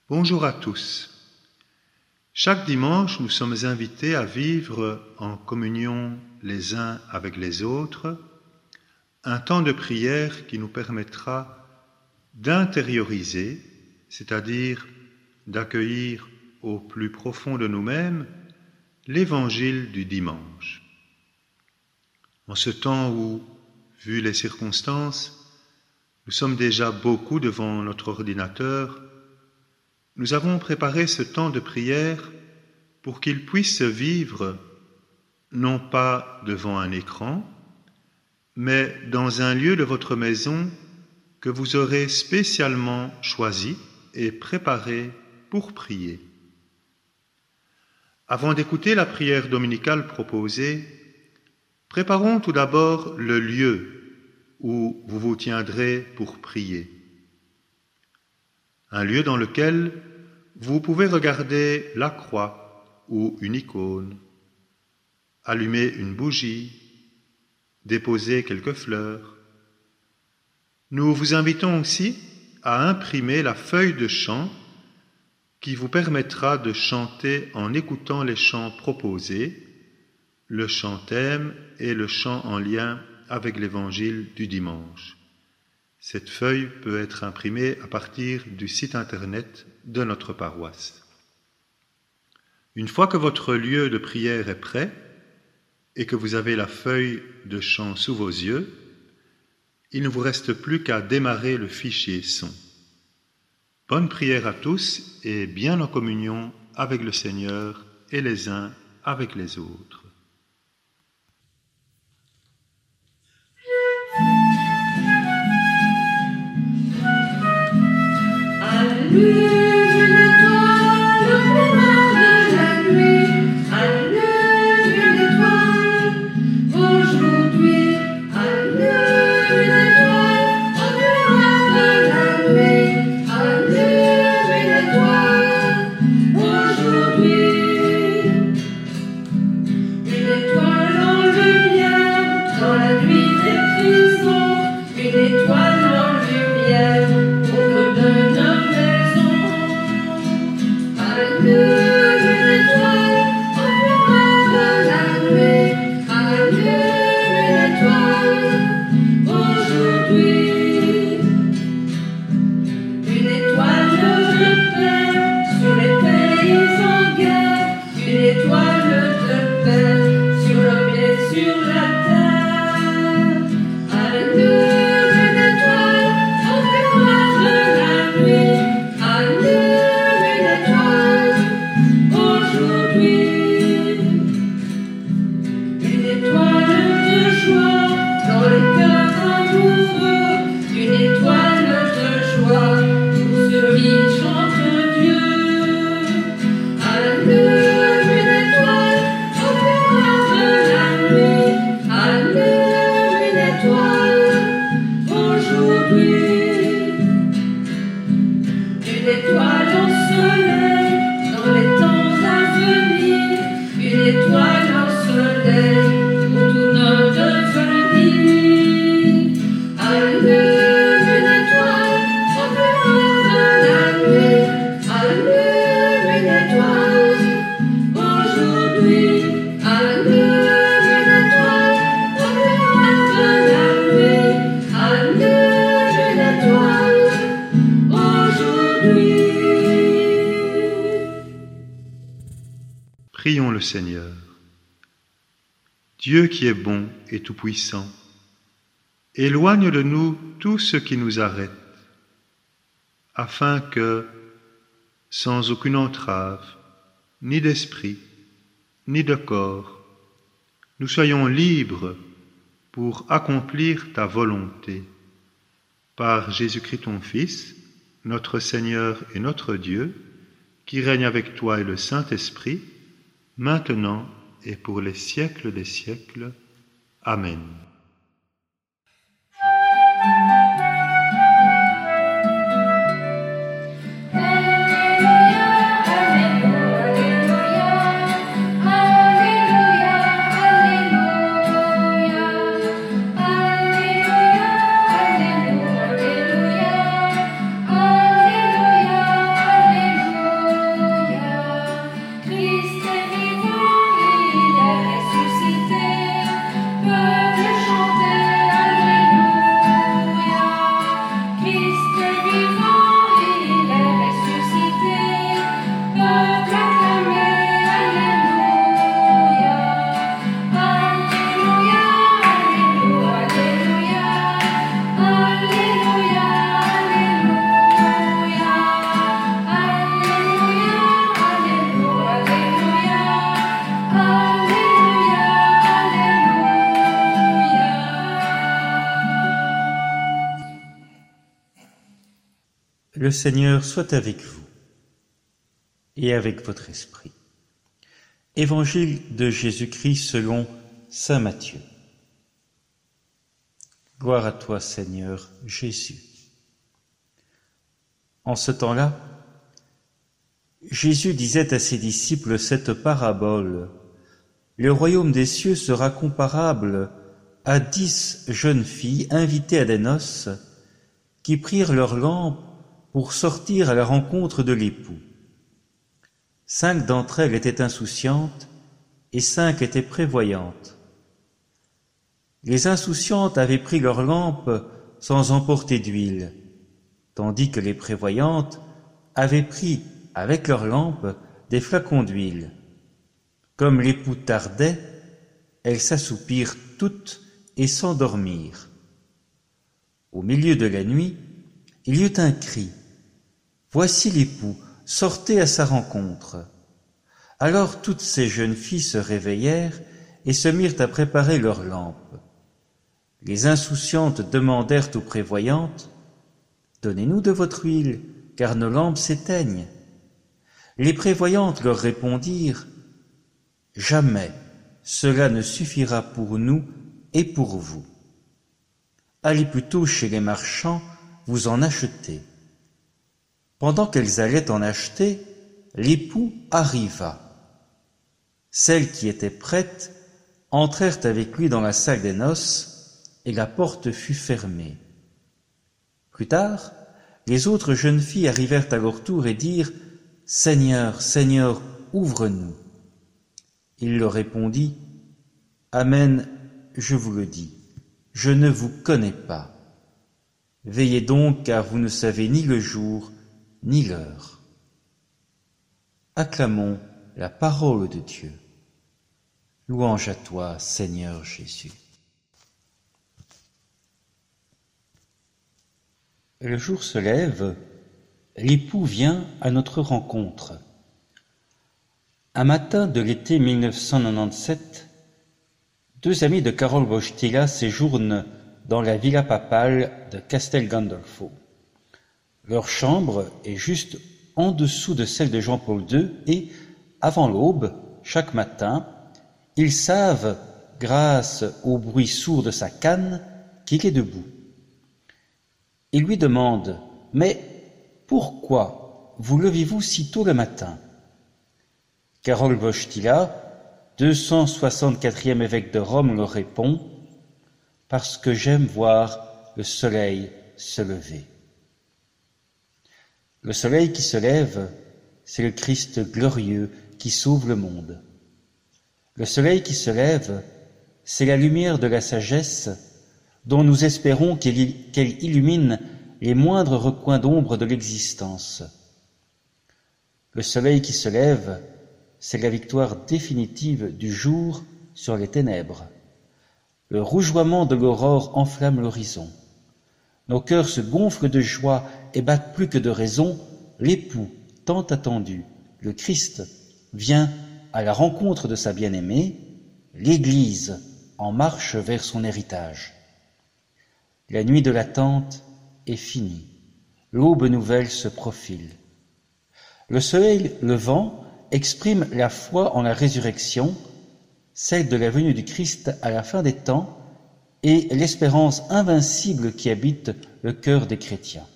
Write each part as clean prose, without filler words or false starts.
Bonjour à tous. Chaque dimanche, nous sommes invités à vivre en communion les uns avec les autres un temps de prière qui nous permettra d'intérioriser, c'est-à-dire d'accueillir au plus profond de nous-mêmes l'évangile du dimanche. En ce temps où, vu les circonstances, nous sommes déjà beaucoup devant notre ordinateur, nous avons préparé ce temps de prière pour qu'il puisse se vivre non pas devant un écran, mais dans un lieu de votre maison que vous aurez spécialement choisi et préparé pour prier. Avant d'écouter la prière dominicale proposée, préparons tout d'abord le lieu où vous vous tiendrez pour prier. Un lieu dans lequel vous pouvez regarder la croix ou une icône, allumer une bougie, déposer quelques fleurs. Nous vous invitons aussi à imprimer la feuille de chant qui vous permettra de chanter en écoutant les chants proposés, le chant thème et le chant en lien avec l'évangile du dimanche. Cette feuille peut être imprimée à partir du site internet de notre paroisse. Une fois que votre lieu de prière est prêt et que vous avez la feuille de chant sous vos yeux, il ne vous reste plus qu'à démarrer le fichier son. Bonne prière à tous et bien en communion avec le Seigneur et les uns avec les autres. Prions le Seigneur. Dieu qui est bon et tout-puissant, éloigne de nous tout ce qui nous arrête, afin que, sans aucune entrave, ni d'esprit, ni de corps, nous soyons libres pour accomplir ta volonté. Par Jésus-Christ ton Fils, notre Seigneur et notre Dieu, qui règne avec toi et le Saint-Esprit, maintenant et pour les siècles des siècles. Amen. Le Seigneur soit avec vous et avec votre esprit. Évangile de Jésus-Christ selon saint Matthieu. Gloire à toi, Seigneur Jésus. En ce temps-là, Jésus disait à ses disciples cette parabole. Le royaume des cieux sera comparable à 10 jeunes filles invitées à des noces qui prirent leurs lampes pour sortir à la rencontre de l'époux. 5 d'entre elles étaient insouciantes et 5 étaient prévoyantes. Les insouciantes avaient pris leurs lampes sans emporter d'huile, tandis que les prévoyantes avaient pris avec leurs lampes des flacons d'huile. Comme l'époux tardait, elles s'assoupirent toutes et s'endormirent. Au milieu de la nuit, il y eut un cri. « Voici l'époux, sortez à sa rencontre. » Alors toutes ces jeunes filles se réveillèrent et se mirent à préparer leurs lampes. Les insouciantes demandèrent aux prévoyantes « Donnez-nous de votre huile, car nos lampes s'éteignent. » Les prévoyantes leur répondirent « Jamais, cela ne suffira pour nous et pour vous. Allez plutôt chez les marchands vous en acheter. » Pendant qu'elles allaient en acheter, l'époux arriva. Celles qui étaient prêtes entrèrent avec lui dans la salle des noces, et la porte fut fermée. Plus tard, les autres jeunes filles arrivèrent à leur tour et dirent « Seigneur, Seigneur, ouvre-nous » Il leur répondit « Amen, je vous le dis, je ne vous connais pas. Veillez donc, car vous ne savez ni le jour, ni l'heure. » Acclamons la parole de Dieu. Louange à toi, Seigneur Jésus. Le jour se lève, l'époux vient à notre rencontre. Un matin de l'été 1997, 2 amis de Karol Wojtyła séjournent dans la villa papale de Castel Gandolfo. Leur chambre est juste en dessous de celle de Jean-Paul II et, avant l'aube, chaque matin, ils savent, grâce au bruit sourd de sa canne, qu'il est debout. Ils lui demandent « Mais pourquoi vous levez-vous si tôt le matin ?» Karol Wojtyła, 264e évêque de Rome, leur répond « Parce que j'aime voir le soleil se lever. » Le soleil qui se lève, c'est le Christ glorieux qui sauve le monde. Le soleil qui se lève, c'est la lumière de la sagesse dont nous espérons qu'elle illumine les moindres recoins d'ombre de l'existence. Le soleil qui se lève, c'est la victoire définitive du jour sur les ténèbres. Le rougeoiement de l'aurore enflamme l'horizon. Nos cœurs se gonflent de joie et battent plus que de raison. L'époux tant attendu, le Christ, vient à la rencontre de sa bien-aimée, l'Église en marche vers son héritage. La nuit de l'attente est finie, l'aube nouvelle se profile. Le soleil levant exprime la foi en la résurrection, celle de la venue du Christ à la fin des temps et l'espérance invincible qui habite le cœur des chrétiens.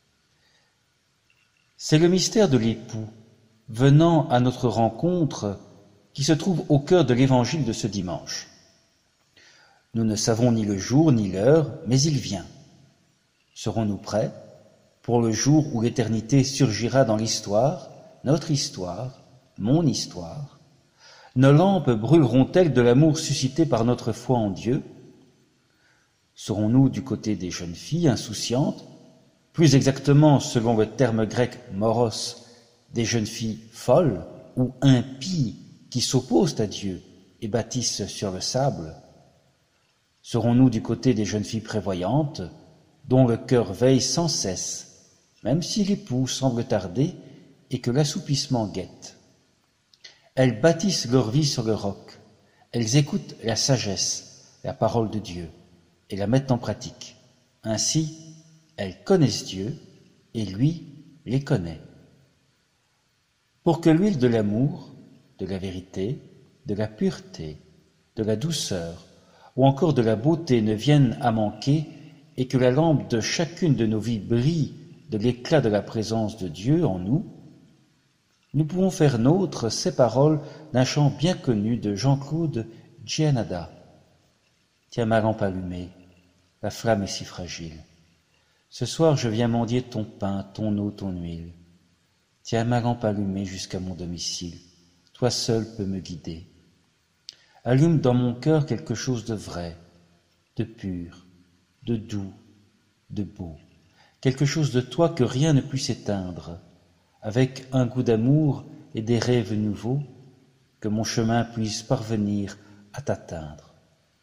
C'est le mystère de l'époux venant à notre rencontre qui se trouve au cœur de l'évangile de ce dimanche. Nous ne savons ni le jour ni l'heure, mais il vient. Serons-nous prêts pour le jour où l'éternité surgira dans l'histoire, notre histoire, mon histoire? Nos lampes brûleront-elles de l'amour suscité par notre foi en Dieu? Serons-nous du côté des jeunes filles insouciantes, plus exactement selon le terme grec moros, des jeunes filles folles ou impies qui s'opposent à Dieu et bâtissent sur le sable? Serons-nous du côté des jeunes filles prévoyantes, dont le cœur veille sans cesse, même si l'époux semble tarder et que l'assoupissement guette? Elles bâtissent leur vie sur le roc, elles écoutent la sagesse, la parole de Dieu, et la mettent en pratique. Ainsi, elles connaissent Dieu, et lui les connais. Pour que l'huile de l'amour, de la vérité, de la pureté, de la douceur ou encore de la beauté ne vienne à manquer et que la lampe de chacune de nos vies brille de l'éclat de la présence de Dieu en nous, nous pouvons faire nôtres ces paroles d'un chant bien connu de Jean-Claude Gianada. Tiens ma lampe allumée, la flamme est si fragile. Ce soir je viens mendier ton pain, ton eau, ton huile. Tiens ma lampe allumée jusqu'à mon domicile, toi seul peux me guider. Allume dans mon cœur quelque chose de vrai, de pur, de doux, de beau, quelque chose de toi que rien ne puisse éteindre, avec un goût d'amour et des rêves nouveaux, que mon chemin puisse parvenir à t'atteindre.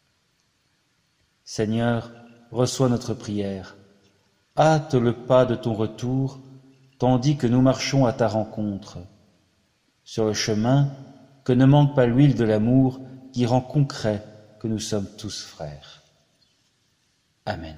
Seigneur, reçois notre prière, hâte le pas de ton retour, tandis que nous marchons à ta rencontre. Sur le chemin, que ne manque pas l'huile de l'amour qui rend concret que nous sommes tous frères. Amen.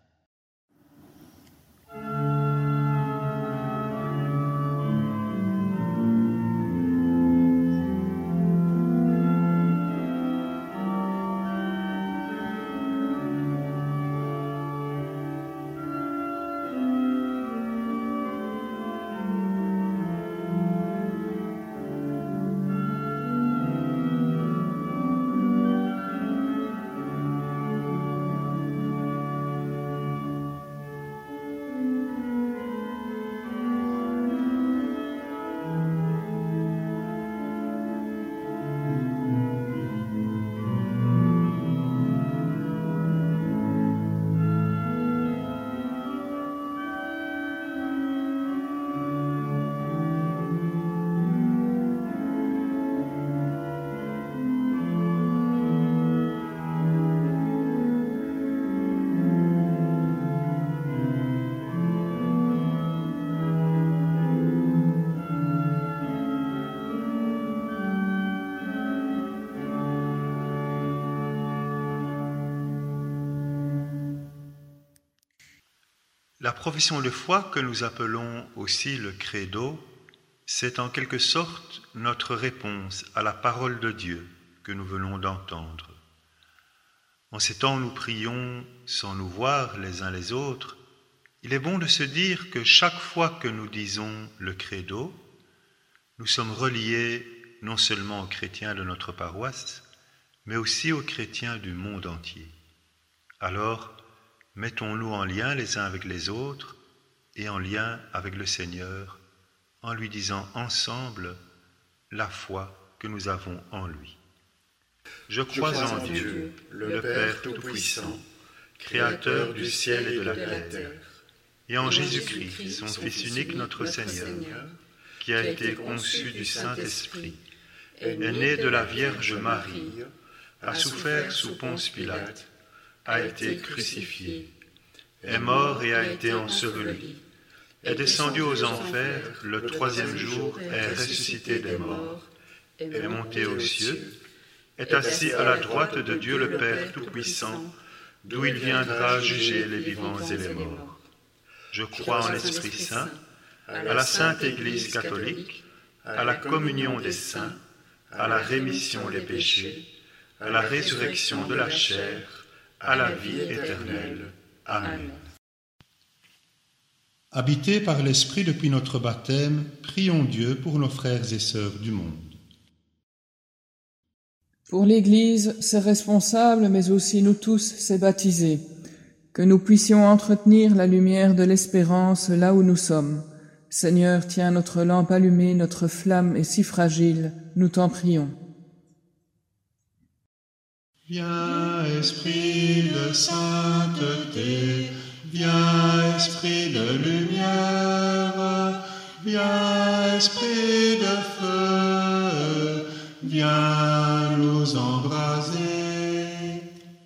La profession de foi que nous appelons aussi le credo, c'est en quelque sorte notre réponse à la parole de Dieu que nous venons d'entendre. En ces temps où nous prions sans nous voir les uns les autres, il est bon de se dire que chaque fois que nous disons le credo, nous sommes reliés non seulement aux chrétiens de notre paroisse, mais aussi aux chrétiens du monde entier. Alors, mettons-nous en lien les uns avec les autres et en lien avec le Seigneur, en lui disant ensemble la foi que nous avons en lui. Je crois en Dieu, le Père Tout-Puissant, Créateur du ciel et de la terre, et en Jésus-Christ, son Fils unique, notre Seigneur, qui a été conçu du Saint-Esprit, est né de la Vierge Marie, a souffert sous Ponce Pilate, a été crucifié, est mort et a été enseveli, est descendu aux enfers, le troisième jour est ressuscité des morts, est monté aux cieux, est assis à la droite de Dieu le Père Tout-Puissant, d'où il viendra juger les vivants et les morts. Je crois en l'Esprit Saint, à la Sainte Église catholique, à la communion des saints, à la rémission des péchés, à la résurrection de la chair, à la vie éternelle. Amen. Habités par l'Esprit depuis notre baptême, prions Dieu pour nos frères et sœurs du monde. Pour l'Église, ses responsables, mais aussi nous tous, ses baptisés, que nous puissions entretenir la lumière de l'espérance là où nous sommes. Seigneur, tiens notre lampe allumée, notre flamme est si fragile, nous t'en prions. Viens, Esprit de sainteté, viens, Esprit de lumière, viens, Esprit de feu, viens nous embraser.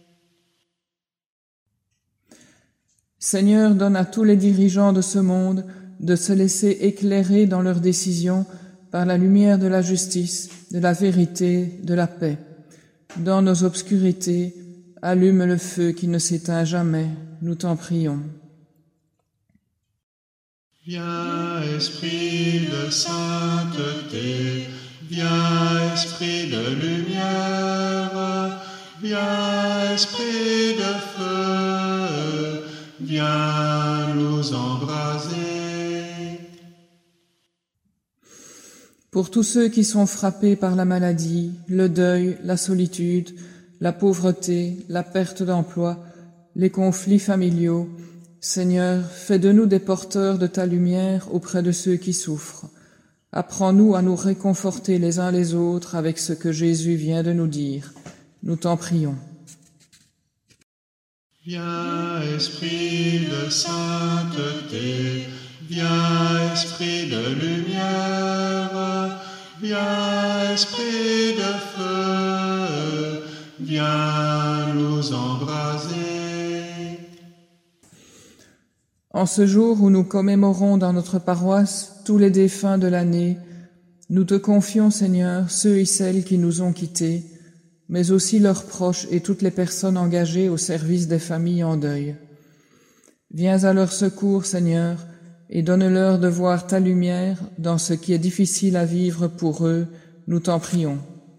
Seigneur, donne à tous les dirigeants de ce monde de se laisser éclairer dans leurs décisions par la lumière de la justice, de la vérité, de la paix. Dans nos obscurités, allume le feu qui ne s'éteint jamais, nous t'en prions. Viens, Esprit de sainteté, viens, Esprit de lumière, viens, Esprit de feu, viens nous embraser. Pour tous ceux qui sont frappés par la maladie, le deuil, la solitude, la pauvreté, la perte d'emploi, les conflits familiaux, Seigneur, fais de nous des porteurs de ta lumière auprès de ceux qui souffrent. Apprends-nous à nous réconforter les uns les autres avec ce que Jésus vient de nous dire. Nous t'en prions. Viens, Esprit de sainteté, viens, Esprit de lumière, viens, Esprit de feu, viens nous embraser. En ce jour où nous commémorons dans notre paroisse tous les défunts de l'année, nous te confions, Seigneur, ceux et celles qui nous ont quittés, mais aussi leurs proches et toutes les personnes engagées au service des familles en deuil. Viens à leur secours, Seigneur, et donne-leur de voir ta lumière dans ce qui est difficile à vivre pour eux, nous t'en prions.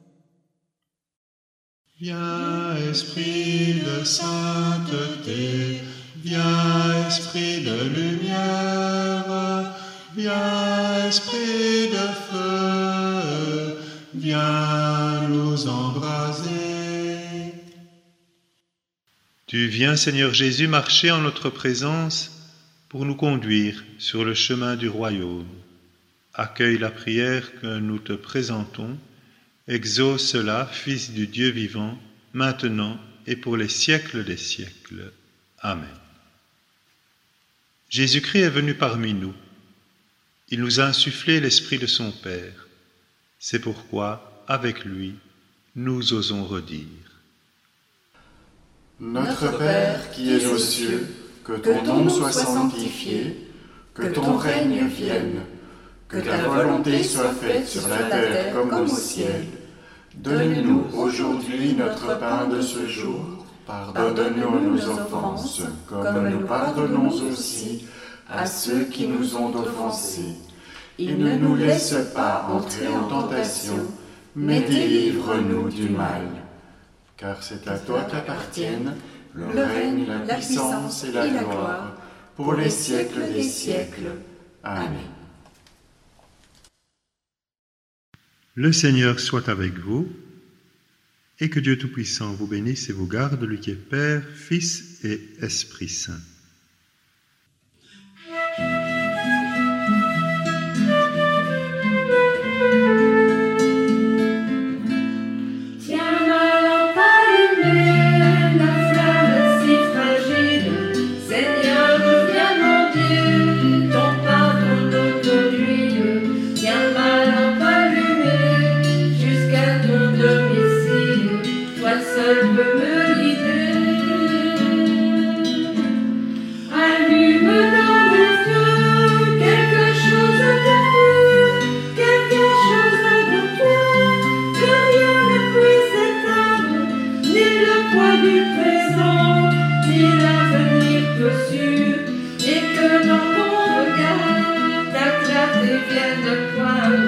Viens, Esprit de sainteté, viens, Esprit de lumière, viens, Esprit de feu, viens nous embraser. Tu viens, Seigneur Jésus, marcher en notre présence pour nous conduire sur le chemin du royaume. Accueille la prière que nous te présentons, exauce-la, Fils du Dieu vivant, maintenant et pour les siècles des siècles. Amen. Jésus-Christ est venu parmi nous. Il nous a insufflé l'esprit de son Père. C'est pourquoi, avec lui, nous osons redire. Notre Père qui es aux cieux, que ton nom soit sanctifié, que ton règne vienne, que ta volonté soit faite sur la terre comme au ciel. Donne-nous aujourd'hui notre pain de ce jour. Pardonne-nous nos offenses, comme nous pardonnons aussi à ceux qui nous ont offensés. Et ne nous laisse pas entrer en tentation, mais délivre-nous du mal. Car c'est à toi qu'appartiennent le règne, la puissance et la gloire, pour les siècles des siècles. Amen. Le Seigneur soit avec vous, et que Dieu Tout-Puissant vous bénisse et vous garde, lui qui est Père, Fils et Esprit Saint. Et que dans mon regard ta clarté vienne poindre